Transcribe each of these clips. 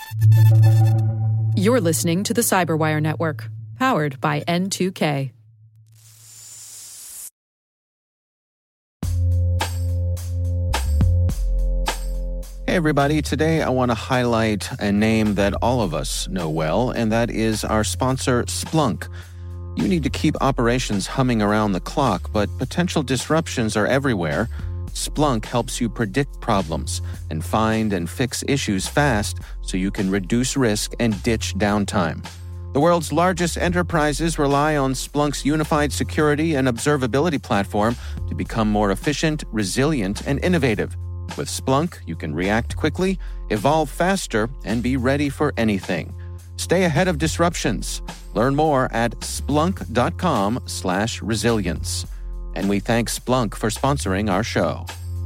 You're listening to the Cyberwire Network, powered by N2K. Hey everybody, today I want to highlight a name that all of us know well, and that is our sponsor, Splunk. You need to keep operations humming around the clock, but potential disruptions are everywhere. Splunk helps you predict problems and find and fix issues fast so you can reduce risk and ditch downtime. The world's largest enterprises rely on Splunk's unified security and observability platform to become more efficient, resilient, and innovative. With Splunk, you can react quickly, evolve faster, and be ready for anything. Stay ahead of disruptions. Learn more at splunk.com/resilience. And we thank Splunk for sponsoring our show.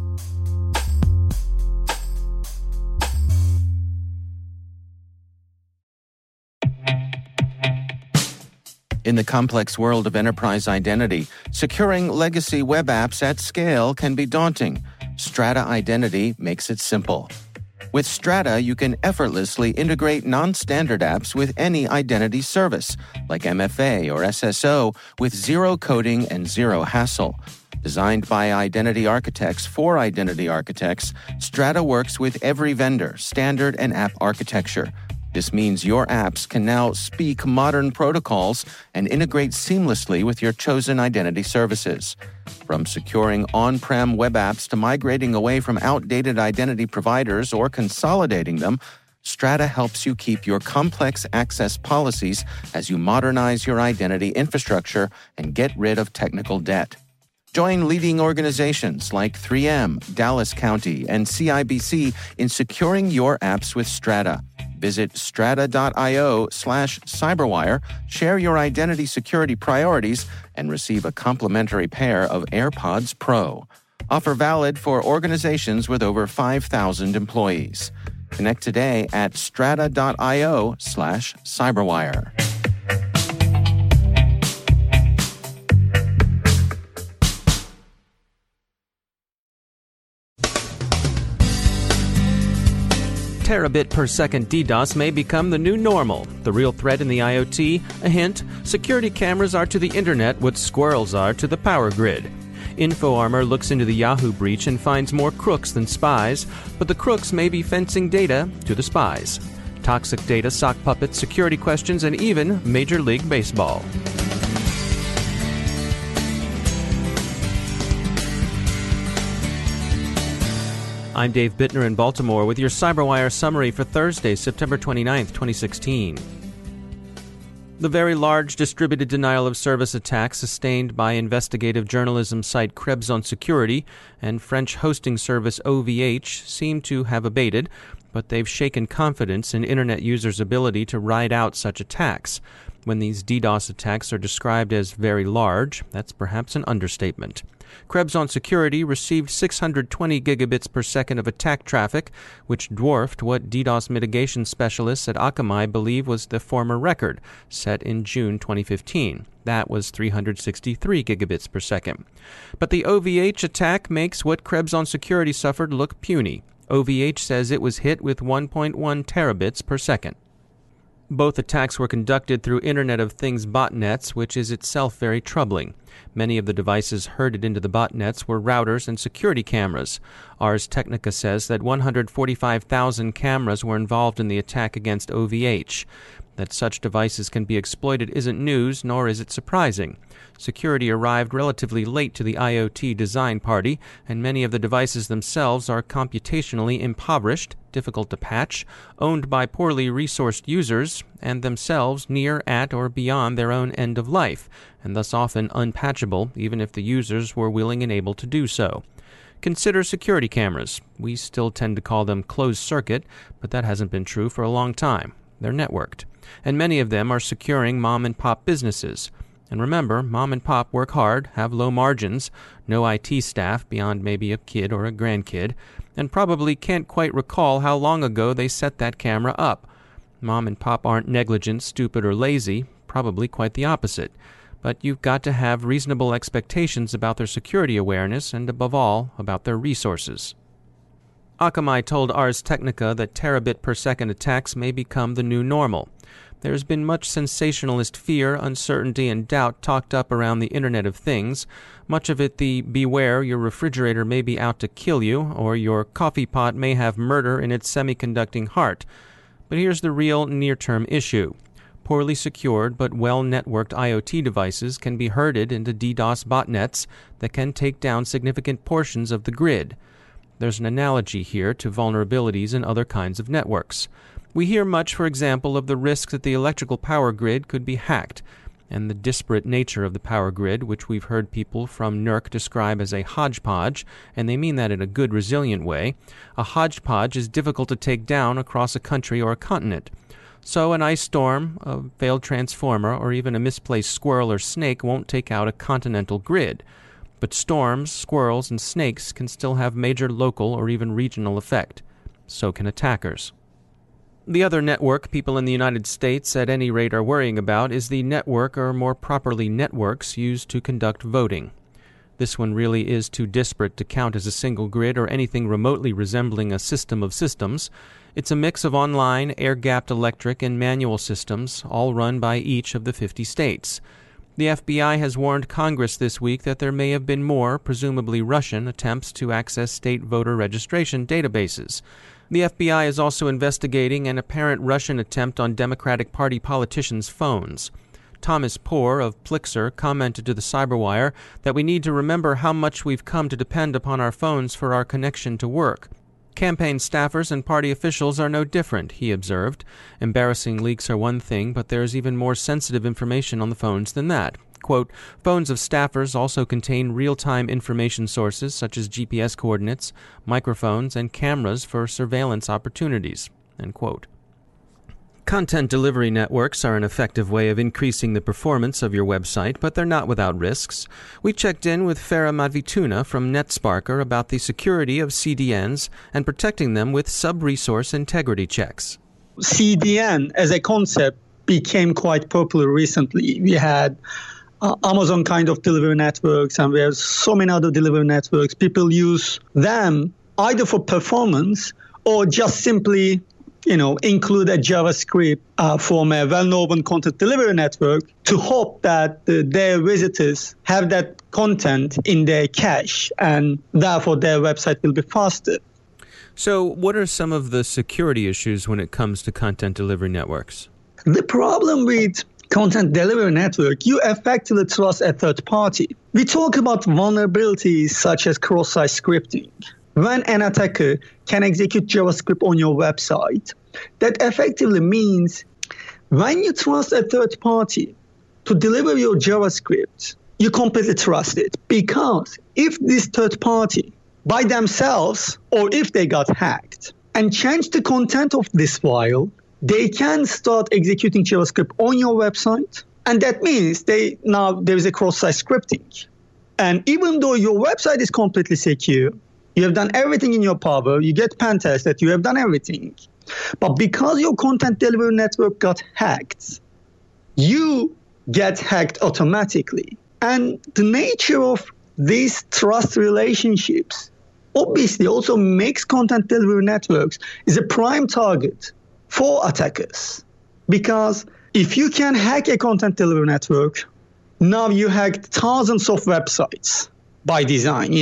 In the complex world of enterprise identity, securing legacy web apps at scale can be daunting. Strata Identity makes it simple. With Strata, you can effortlessly integrate non-standard apps with any identity service, like MFA or SSO, with zero coding and zero hassle. Designed by identity architects for identity architects, Strata works with every vendor, standard, and app architecture. This means your apps can now speak modern protocols and integrate seamlessly with your chosen identity services. From securing on-prem web apps to migrating away from outdated identity providers or consolidating them, Strata helps you keep your complex access policies as you modernize your identity infrastructure and get rid of technical debt. Join leading organizations like 3M, Dallas County, and CIBC in securing your apps with Strata. Visit strata.io/cyberwire, share your identity security priorities, and receive a complimentary pair of AirPods Pro. Offer valid for organizations with over 5,000 employees. Connect today at strata.io/cyberwire. Terabit per second DDoS may become the new normal. The real threat in the IoT? A hint, security cameras are to the internet what squirrels are to the power grid. InfoArmor looks into the Yahoo breach and finds more crooks than spies, but the crooks may be fencing data to the spies. Toxic data, sock puppets, security questions, and even Major League Baseball. I'm Dave Bittner in Baltimore with your CyberWire summary for Thursday, September 29th, 2016. The very large distributed denial of service attack sustained by investigative journalism site Krebs on Security and French hosting service OVH seem to have abated, but they've shaken confidence in Internet users' ability to ride out such attacks. When these DDoS attacks are described as very large, that's perhaps an understatement. Krebs on Security received 620 gigabits per second of attack traffic, which dwarfed what DDoS mitigation specialists at Akamai believe was the former record, set in June 2015. That was 363 gigabits per second. But the OVH attack makes what Krebs on Security suffered look puny. OVH says it was hit with 1.1 terabits per second. Both attacks were conducted through Internet of Things botnets, which is itself very troubling. Many of the devices herded into the botnets were routers and security cameras. Ars Technica says that 145,000 cameras were involved in the attack against OVH. That such devices can be exploited isn't news, nor is it surprising. Security arrived relatively late to the IoT design party, and many of the devices themselves are computationally impoverished, difficult to patch, owned by poorly resourced users, and themselves near, at, or beyond their own end of life, and thus often unpatchable even if the users were willing and able to do so. Consider security cameras. We still tend to call them closed circuit, but that hasn't been true for a long time. They're networked. And many of them are securing mom-and-pop businesses. And remember, mom and pop work hard, have low margins, no IT staff beyond maybe a kid or a grandkid, and probably can't quite recall how long ago they set that camera up. Mom and pop aren't negligent, stupid, or lazy, probably quite the opposite. But you've got to have reasonable expectations about their security awareness and, above all, about their resources. Akamai told Ars Technica that terabit per second attacks may become the new normal. There's been much sensationalist fear, uncertainty, and doubt talked up around the Internet of Things, much of it the beware your refrigerator may be out to kill you, or your coffee pot may have murder in its semiconducting heart. But here's the real near-term issue. Poorly secured but well-networked IoT devices can be herded into DDoS botnets that can take down significant portions of the grid. There's an analogy here to vulnerabilities in other kinds of networks. We hear much, for example, of the risk that the electrical power grid could be hacked, and the disparate nature of the power grid, which we've heard people from NERC describe as a hodgepodge, and they mean that in a good, resilient way. A hodgepodge is difficult to take down across a country or a continent. So an ice storm, a failed transformer, or even a misplaced squirrel or snake won't take out a continental grid. But storms, squirrels, and snakes can still have major local or even regional effect. So can attackers. The other network people in the United States at any rate are worrying about is the network, or more properly networks, used to conduct voting. This one really is too disparate to count as a single grid or anything remotely resembling a system of systems. It's a mix of online, air-gapped electric, and manual systems, all run by each of the 50 states. The FBI has warned Congress this week that there may have been more, presumably Russian, attempts to access state voter registration databases. The FBI is also investigating an apparent Russian attempt on Democratic Party politicians' phones. Thomas Poore of Plixer commented to the Cyberwire that we need to remember how much we've come to depend upon our phones for our connection to work. Campaign staffers and party officials are no different, he observed. Embarrassing leaks are one thing, but there's even more sensitive information on the phones than that. Quote, phones of staffers also contain real-time information sources such as GPS coordinates, microphones, and cameras for surveillance opportunities. End quote. Content delivery networks are an effective way of increasing the performance of your website, but they're not without risks. We checked in with Farah Matvituna from NetSparker about the security of CDNs and protecting them with sub-resource integrity checks. CDN as a concept became quite popular recently. We had Amazon kind of delivery networks, and we have so many other delivery networks. People use them either for performance or just simply include a JavaScript from a well-known content delivery network to hope that their visitors have that content in their cache, and therefore their website will be faster. So what are some of the security issues when it comes to content delivery networks? The problem with content delivery network, you effectively trust a third party. We talk about vulnerabilities such as cross-site scripting. When an attacker can execute JavaScript on your website, that effectively means when you trust a third party to deliver your JavaScript, you completely trust it. Because if this third party by themselves, or if they got hacked and change the content of this file, they can start executing JavaScript on your website. And that means there is a cross-site scripting. And even though your website is completely secure, you have done everything in your power, you get pen tested, you have done everything. But because your content delivery network got hacked, you get hacked automatically. And the nature of these trust relationships obviously also makes content delivery networks is a prime target for attackers. Because if you can hack a content delivery network, now you hacked thousands of websites. By design,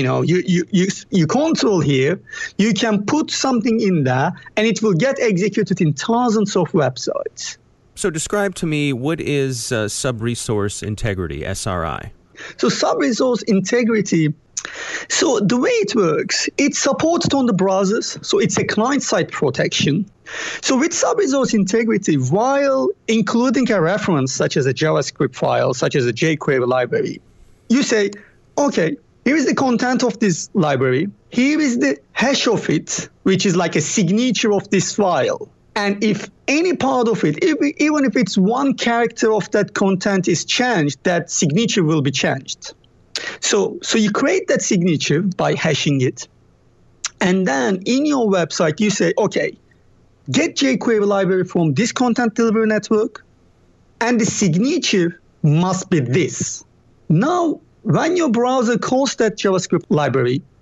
you control here, you can put something in there and it will get executed in thousands of websites. So describe to me, what is sub-resource integrity, SRI? So sub-resource integrity, so the way it works, it's supported on the browsers, so it's a client-side protection. So with sub-resource integrity, while including a reference such as a JavaScript file, such as a jQuery library, you say, okay, here is the content of this library. Here is the hash of it, which is like a signature of this file. And if any part of it, even if it's one character of that content is changed, that signature will be changed. So you create that signature by hashing it. And then in your website, you say, okay, get jQuery library from this content delivery network, and the signature must be this. Now, when your browser calls that JavaScript library,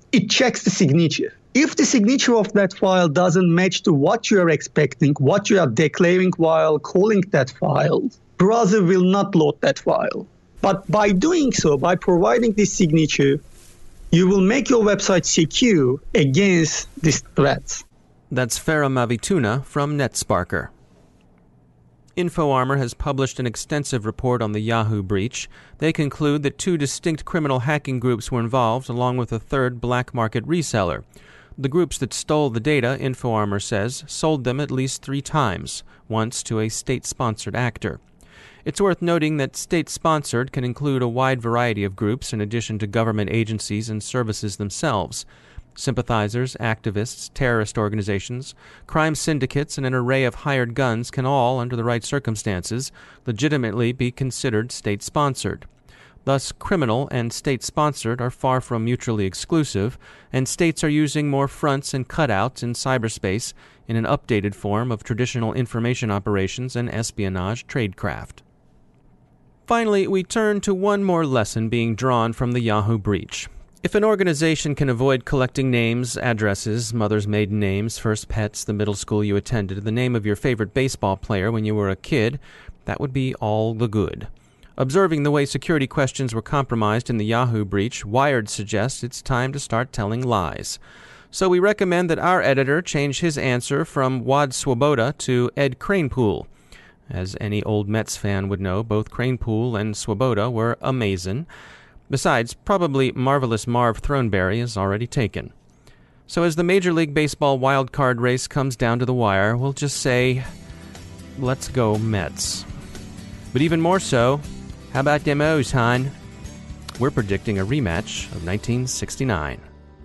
it checks the signature. If the signature of that file doesn't match to what you are expecting, what you are declaring while calling that file, browser will not load that file. But by doing so, by providing this signature, you will make your website secure against these threats. That's Farah Mavituna from NetSparker. InfoArmor has published an extensive report on the Yahoo breach. They conclude that 2 distinct criminal hacking groups were involved, along with a third black market reseller. The groups that stole the data, InfoArmor says, sold them at least 3 times, once to a state-sponsored actor. It's worth noting that state-sponsored can include a wide variety of groups in addition to government agencies and services themselves. Sympathizers, activists, terrorist organizations, crime syndicates, and an array of hired guns can all, under the right circumstances, legitimately be considered state-sponsored. Thus, criminal and state-sponsored are far from mutually exclusive, and states are using more fronts and cutouts in cyberspace in an updated form of traditional information operations and espionage tradecraft. Finally, we turn to one more lesson being drawn from the Yahoo breach. If an organization can avoid collecting names, addresses, mother's maiden names, first pets, the middle school you attended, the name of your favorite baseball player when you were a kid, that would be all the good. Observing the way security questions were compromised in the Yahoo breach, Wired suggests it's time to start telling lies. So we recommend that our editor change his answer from Wad Swoboda to Ed Kranepool. As any old Mets fan would know, both Kranepool and Swoboda were amazing. Besides, probably marvelous Marv Throneberry is already taken. So as the Major League Baseball wild card race comes down to the wire, we'll just say, let's go Mets. But even more so, how about them O's, hon? We're predicting a rematch of 1969.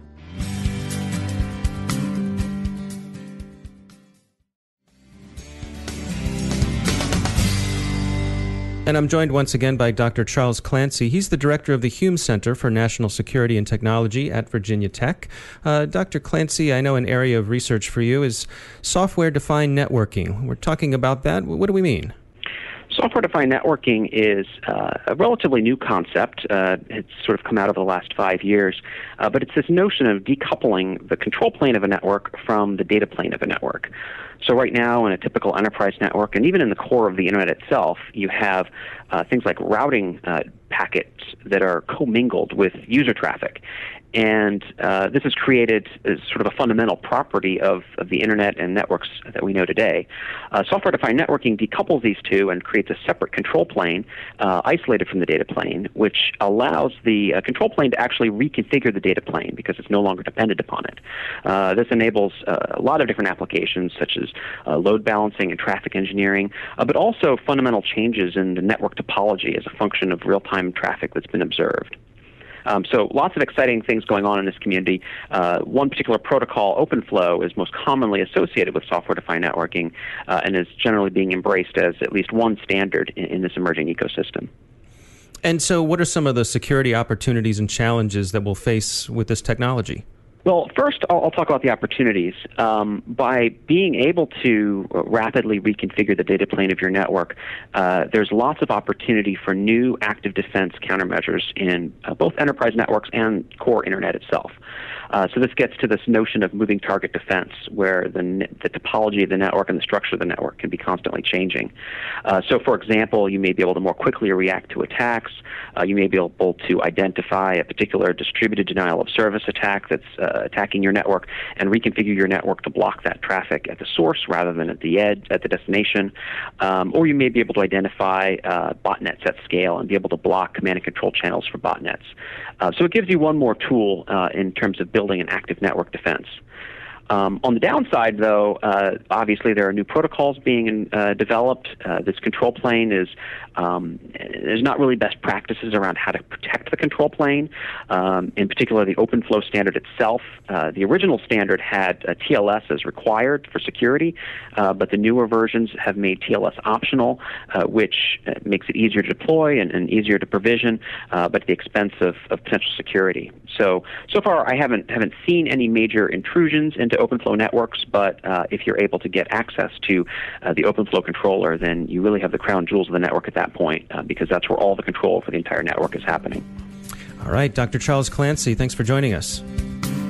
And I'm joined once again by Dr. Charles Clancy. He's the director of the Hume Center for National Security and Technology at Virginia Tech. Dr. Clancy, I know an area of research for you is software-defined networking. We're talking about that. What do we mean? Software-defined networking is a relatively new concept. It's sort of come out over the last 5 years, but it's this notion of decoupling the control plane of a network from the data plane of a network. So right now in a typical enterprise network, and even in the core of the Internet itself, you have things like routing packets that are commingled with user traffic. And this has created sort of a fundamental property of the Internet and networks that we know today. Software-defined networking decouples these two and creates a separate control plane isolated from the data plane, which allows the control plane to actually reconfigure the data plane because it's no longer dependent upon it. This enables a lot of different applications such as load balancing and traffic engineering, but also fundamental changes in the network topology as a function of real-time traffic that's been observed. So lots of exciting things going on in this community. One particular protocol, OpenFlow, is most commonly associated with software-defined networking and is generally being embraced as at least one standard in this emerging ecosystem. And so what are some of the security opportunities and challenges that we'll face with this technology? Well, first, I'll talk about the opportunities. By being able to rapidly reconfigure the data plane of your network, there's lots of opportunity for new active defense countermeasures in both enterprise networks and core Internet itself. So this gets to this notion of moving target defense, where the topology of the network and the structure of the network can be constantly changing. So, for example, you may be able to more quickly react to attacks. You may be able to identify a particular distributed denial of service attack that's attacking your network and reconfigure your network to block that traffic at the source rather than at the edge, at the destination. Or you may be able to identify botnets at scale and be able to block command and control channels for botnets. So it gives you one more tool in terms of building an active network defense. On the downside, though, obviously there are new protocols being developed. This control plane there's not really best practices around how to protect the control plane. In particular, the OpenFlow standard itself. The original standard had TLS as required for security, but the newer versions have made TLS optional, which makes it easier to deploy and easier to provision, but at the expense of potential security. So far, I haven't seen any major intrusions into OpenFlow networks, but if you're able to get access to the OpenFlow controller, then you really have the crown jewels of the network at that point, because that's where all the control for the entire network is happening. All right, Dr. Charles Clancy, thanks for joining us.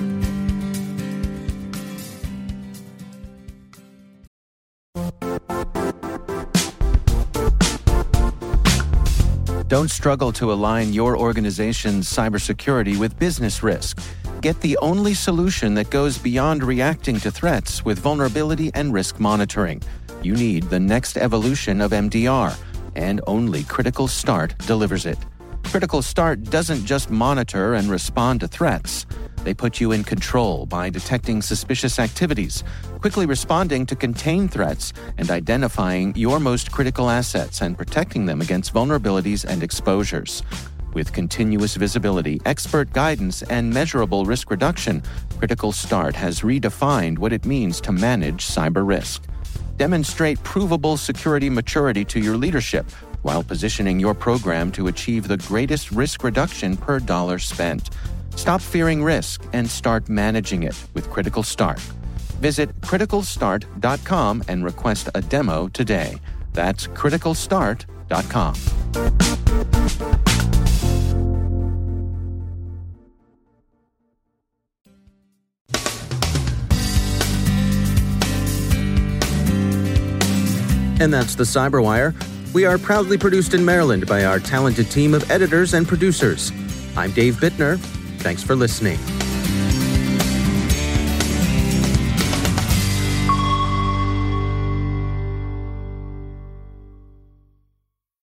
Don't struggle to align your organization's cybersecurity with business risk. Get the only solution that goes beyond reacting to threats with vulnerability and risk monitoring. You need the next evolution of MDR, and only Critical Start delivers it. Critical Start doesn't just monitor and respond to threats. They put you in control by detecting suspicious activities, quickly responding to contain threats, and identifying your most critical assets and protecting them against vulnerabilities and exposures. With continuous visibility, expert guidance, and measurable risk reduction, Critical Start has redefined what it means to manage cyber risk. Demonstrate provable security maturity to your leadership while positioning your program to achieve the greatest risk reduction per dollar spent. Stop fearing risk and start managing it with Critical Start. Visit criticalstart.com and request a demo today. That's criticalstart.com. And that's the Cyberwire. We are proudly produced in Maryland by our talented team of editors and producers. I'm Dave Bittner. Thanks for listening.